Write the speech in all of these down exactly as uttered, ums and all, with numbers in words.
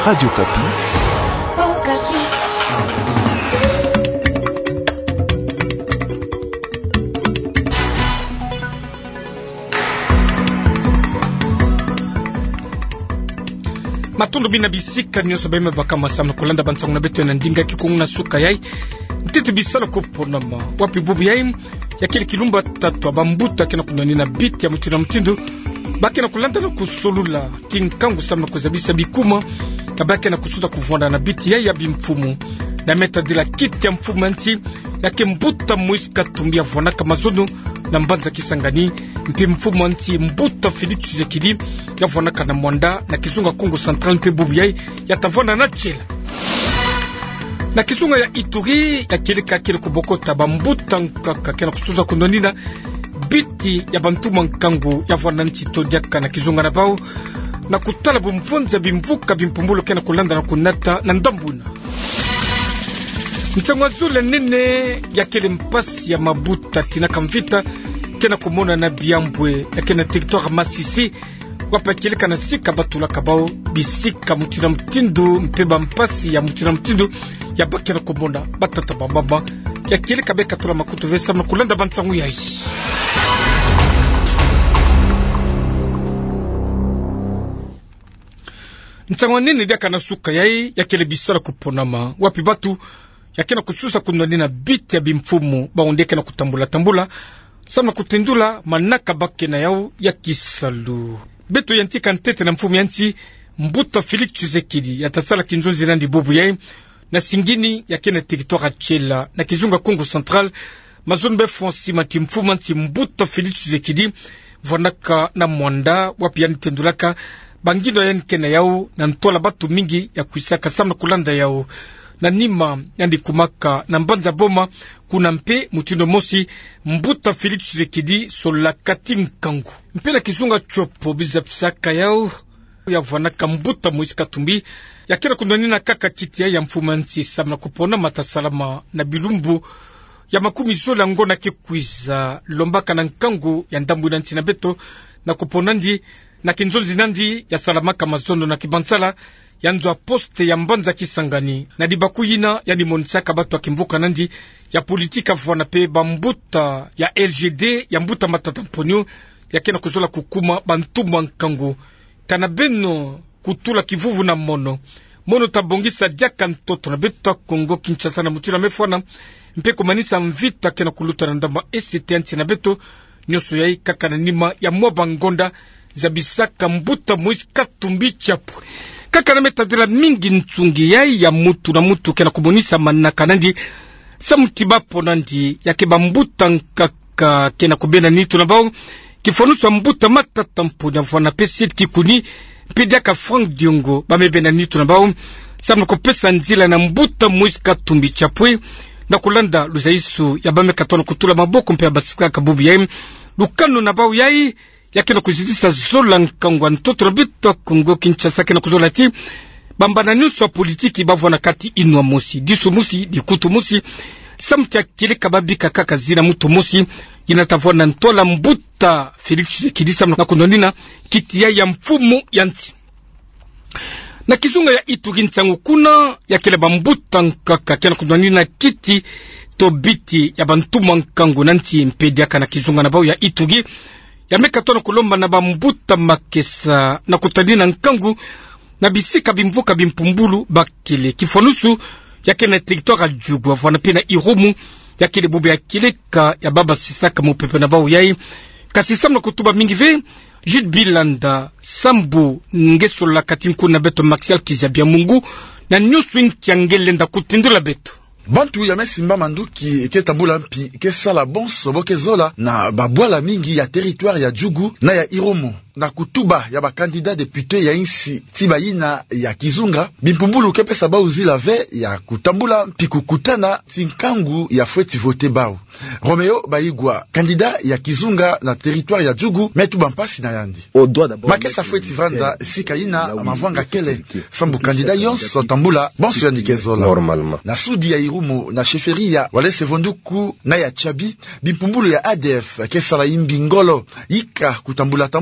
Radio Kapi. Oh, Kapi. Matondo bina bisika nyoso bema vakama samna kolanda bantangu na beto na ndinga kikungu na suka yai ntete bisala koponama wapi bubu yai ya kile kilumba tatu abambuta kena kunani na biti ya mtina mtindo baki na kulanda na kusolula tinkangu samna kuzabisa bikuma na baki na kusuda kuvonda na biti yai ya bimfumu na meta dila kiti ya mfumu anti ya kembuta muiska tumbia vonaka mazono na mbanza kisangani mpe mfumu anti mbuta Félix Tshisekedi ya vonaka na mwanda na kizunga Kongo Central mpe bubiyai ya tavona na chela na kizunga ya Ituri ya keleka kele kubokota bambuta nkaka kena kusuza kundonina biti ya bantuma nkangu ya vona nti todiaka na kizunga na bao na kutala bumvunza bimvuka bimpumbulo kena kulanda na kunata na ndambuna mtangwazule nene ya kele mpasi ya mabuta tina kamvita kena kumona na biambwe ya kena territoire Masisi wapa keleka na sika batula kabao bisika mutina mtindu mpeba mpasi ya mutina mtindu ya bakena kumona batata bambamba ya keleka beka tula makutu vesa na kulanda bantangu ya hii mtangwa nene diaka na suka ya hii ya kele bisala kuponama wapi batu ya kena kususa kunwani na biti ya bimfumu baondeke na kutambula tambula sama kutendula manaka bake na yao ya kisalu beto yantika ntete na mfumu yanti mbuta Félix Tshisekedi ya tasala kinzonzi nandi bobu yai na singini ya kena territoire chela na kizunga Kongo Central mazon be fonsi mati mfumu yanti mbuta Félix Tshisekedi vonaka na mwanda wapi yani tendulaka bangindo yani kena yao na ntola batu mingi ya kuisaka sama kulanda yao na nima yandi kumaka na mbanza boma kuna mpe mutindo mosi mbuta Félix Tshisekedi sola kati nkangu mpe na kizunga chopo bizapsaka yao ya vanaka mbuta Moïse Katumbi ya kira kundani na kaka kiti ya mfumansi samna kupona matasalama na bilumbu ya makumi zola ngona kekwiza lombaka na nkangu ya ndambu na ntina beto na kuponandi na kinzonzi nandi ya salamaka mazondo na kibansala ya nzwa poste ya mbanza kisangani na dibaku yina ya nimonisaka batu wa kimvuka nandi ya politika vwana pe bambuta ya L G D ya mbuta matata mponyo ya kena kuzola kukuma bantumwa nkangu kana beno kutula kivuvu na mono mono tabongisa diaka ntoto na betu Kongo Kinshasa na mutila mefwana mpe kumanisa mvita kena kuluta na ndamba S T anti na beto nyoso ya kaka na nima ya mwa ngonda zabisaka mbuta Moïse Katumbi chapo kaka na metadela mingi ntsungi yai ya mutu na mutu kena kubonisa manaka nandi samutibapo nandi ya keba mbuta nkaka kena kubena nitu na bao kifonusa mbuta matata mpunya vwana pesi kikuni pediaka Frank Diongo bamebena nitu na bao samna kopesa nzila na mbuta Moïse Katumbi chapwe na kulanda luzaisu ya bame katono kutula maboko mpe ya basika kabubi yai lukano na bao yai ya kena kuzidisa zola nkangwa ntoto na bita Kongo Kinshasa kena kuzola ti bambana nyuso wa politiki bavwana kati inwa mosi disu mosi dikutu mosi samtia kileka babika kaka zina mutu mosi inatavwana ntola mbuta Félix Tshisekedi samna na kundonina kiti ya ya mfumu yanti na kizunga ya Ituri ntangu kuna ya kile bambuta nkaka kena kundonina kiti tobiti ya bantuma nkangu nanti mpediaka na kizunga na bao ya Ituri ya meka tono kulomba na bambuta makesa na kutadina nkangu na bisika bimvuka bimpumbulu bakile kifonusu ya kena territoire Djugu avwana pena Irumu ya kile bube ya kileka ya baba sisaka mupepe na bao yai kasi samna kutuba mingi ve Jude Bilanda Sambu ngesola katinku na beto Maxial Kizabia Mungu na nyusu nkiangele nda kutindula beto bantu ya mesimba manduki ke tambula mpi ke sala bonso boke zola na babwala mingi ya territoire ya Djugu na ya Irumu na kutuba ya ba candidat député ya insi tibayina ya Kizunga bimpumbulu kepesa ba uzila ve ya kutambula mpi kukutana tinkangu ya fweti vote bao Romeo Baigwa candidat ya Kizunga na territoire ya Djugu metu bampasi na yandi makesa fweti vanda sikaina mavwanga kele sambu candidat yonso tambula bonso yandi kezola na sudi ya Irumu na sheferia wale sevonduku na ya Chabi bimpumbulu ya A D F kesala imbi ngolo ika kutambula tambula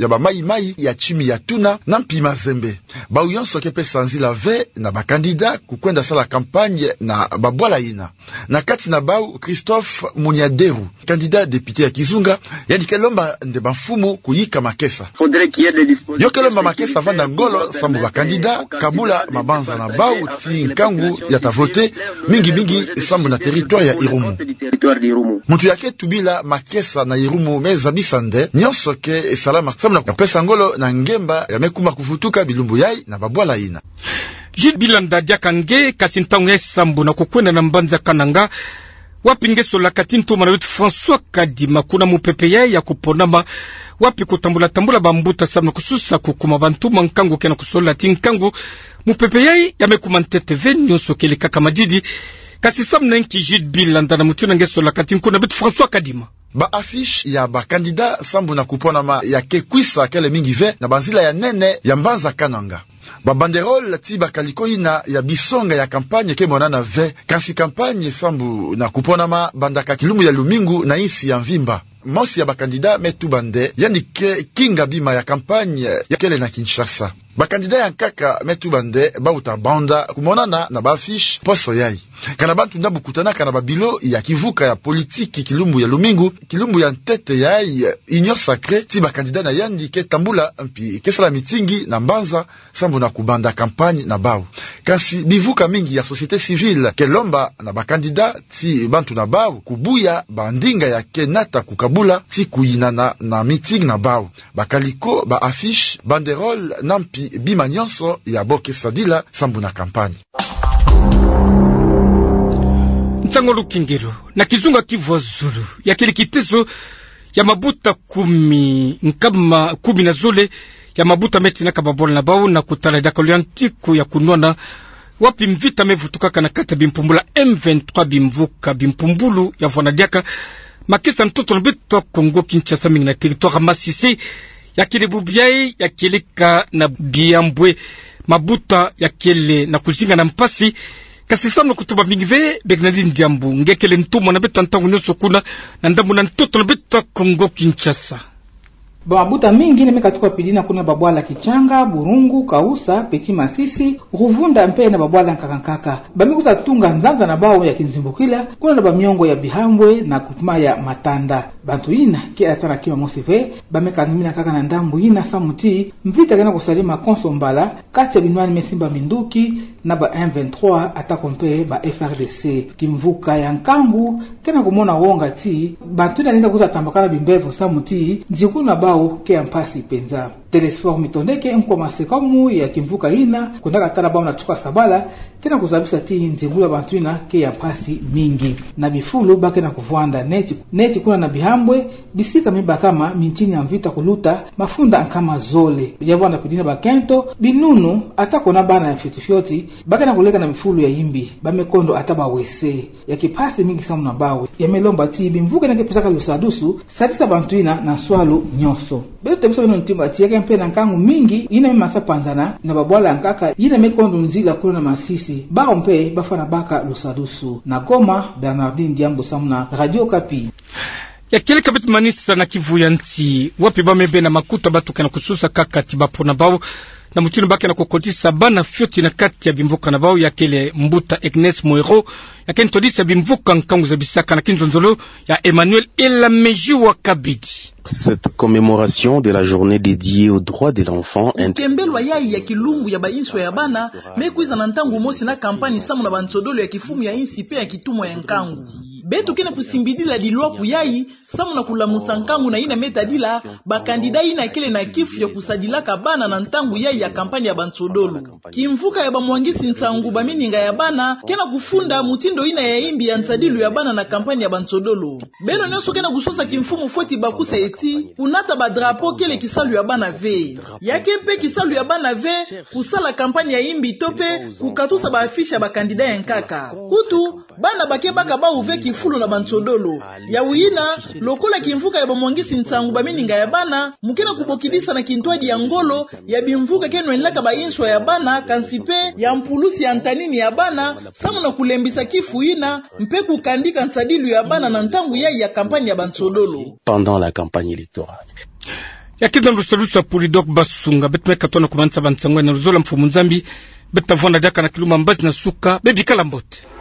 ya ba mai mai ya chimi ya tuna na mpi mazembe. Ba uyonso kepe sanzila ve na ba kandida kukwenda sala kampagne na babwala ina. Na kati na bau Christophe Muniaderu, candidat député ya Kizunga, yadi kelomba nde bafumu kuyika makesa. Yo kelomba makesa vanda ngolo sambu ba kandida kabula mabanza na bau ti nkangu ya tavote mingi mingi sambu na territoire ya Irumu. Muntu yake tubila makesa na Irumu meza bisande nyonso ke esalama sambu na pesa ngolo na ngemba ya mekuma kufutuka bilumbu yai na babwala ina. Jid bilanda diakange kasintangu sambu na kukwenda na mbanza kananga wapi ngeso la katinto mwana wetu François Kadima kuna mupepe yai ya kuponama wapi kutambula tambula bambuta sambu na kususa kukuma bantu mankangu kena kusola tinkangu mupepe yai ya mekuma ntete venyo sokele kaka majidi kasi sambu na nki jid bilanda na mutuna ngeso la katinto kuna wetu François Kadima. Ba affiche ya ba kandida sambu na kupona ma ya kekwisa kele mingi ve na banzila ya nene ya mbanza kananga. Ba banderole ti bakaliko ina ya bisonga ya kampanye ke monana ve kasi kampanye sambu na kupona ma bandaka kilumbu ya lumingu na isi ya mvimba. Mosi ya bakandida metu bande yandike kinga bima ya kampanye ya kele na Kinshasa. Bakandida ya nkaka metu bande bauta banda kumonana na ba affiche poso yai. Kana bantu ndabu kutana kana babilo ya kivuka ya politiki kilumbu ya lumingu kilumbu ya ntete yai union sacré ti bakandida na yandike tambula mpi kesala mitingi na mbanza sambu na kubanda kampanye na bau. Kasi bivuka mingi ya société civile kelomba na bakandida ti bantu na bau kubuya bandinga ya kenata kukabula ti kuyinana na meeting na bau. Bakaliko ba affiche banderole nampi bima nyonso ya boke sadila sambu na kampanye. Ntango lukingelo na Kizunga Kivu Zulu ya kile kitezo ya mabuta kumi nkama kumi na zole ya mabuta meti na kababola na bau na kutala dakoliantiku ya kunwana wapi mvita mevutuka kana kata bimpumbula M vingt-trois bimvuka bimpumbulu ya vanadiaka makisa ntoto nbito Kongo Kinshasa mingi na territoire Masisi ya kile bubiai ya kile ka na biambwe mabuta ya kile na kuzinga na mpasi kasi samno kutuba mingi ve Bernardine Diambu ngekele ntumo na beto ntangu nyoso kuna na ndambu na ntoto na beto Kongo Kinshasa. Babuta mingi nemeka tuko pidina kuna babwala Kichanga, Burungu, Kausa, Peti Masisi, Ruvunda mpe na babwala Nkakankaka. Bamikuza tunga nzanza na bao ya Kinzimbukila, kuna na bamiongo ya Bihambwe na kutuma ya Matanda. Bantu ina ke atara kima mosive, bameka ngimina kaka na ndambu ina samuti, mvita gana kusalima konsombala, kati ya binwani mesimba minduki na ba M vingt-trois atakompe ba F R D C. Kimvuka ya Nkangu, kena kumona wonga ti, bantu ina nenda kuza tambakana bimbevu samuti, nzikuna ba ke ampasi penza. Telesfor mitondeke nkoma sekamu ya kimvuka ina kundaka tala bao na chuka sabala kena kuzabisa ti nzingula bantu ina ke ampasi mingi na bifulu bake na kuvwanda neti neti kuna na bihambwe bisika miba kama mintini ya mvita kuluta mafunda ankama zole yavwana kudina bakento binunu atako na bana ya fitifioti bake na kuleka na bifulu ya imbi bamekondo ataba wese ya kipasi mingi samu na bawe ya melomba ti bimvuka na kepesaka lusadusu satisa bantu ina na swalo nyoso beto tebisa wino ntimba ti yake mpe na nkangu mingi ina masa panzana na babwala nkaka ina mekondo nzila kuna na Masisi bao mpe bafana baka lusadusu na Goma. Bernardine Diambu samuna Radio Kapi. Ya kile kabit manisa na Kivu ya nti wapi bamebe na makuta batuka na kususa kaka tibapo na bao na mutino bake na kokotisa bana fioti na kati ya bimvuka na bao ya kele mbuta Agnes Moero ya kene todisa bimvuka nkangu za bisaka na kinzonzolo ya Emmanuel Elameji wa Kabidi. Cette commémoration de la journée dédiée aux droits de l'enfant Kembelwa yai ya kilumbu ya bainso ya bana mekuiza na ntangu mosi na kampani samu na bantsodolo ya kifumu ya insi pe ya kitumo ya nkangu betu kena kusimbidila dilwa kuyai samu na kulamusa nkangu na ina metadila bakandida ina kele na kifu ya kusadilaka bana na ntangu yai ya kampani ya bantsodolo kimvuka ya bamwangisi ntangu bamininga ya bana kena kufunda mutindo ina ya imbi ya nsadilu ya bana na kampani ya bantsodolo beno nyoso kena kusosa kimfumu foti bakusa eti unata badrapo kele kisalu ya bana ve yake mpe kisalu ya bana ve kusala kampani ya imbi tope kukatusa baafisha bakandida ya nkaka kutu bana bake baka ba uve kifulu na bantsodolo ya uina lokola kimvuka ya bamwangisi ntangu bamininga ya bana mukena kubokidisa na kintwadi ya ngolo ya bimvuka keno enlaka bainswa ya bana kansipe ya mpulusi ya ntanini ya bana samu na kulembisa kifu ina mpe kukandika nsadilu ya bana na ntangu ya ya kampani ya bantsodolo pendant la campagne électorale. yakida rusalusa Polidok Basunga betmeka tona kumansa bansangwe na ruzola mfumu nzambi betavona daka na kiluma mbazi na suka bebi kala mbote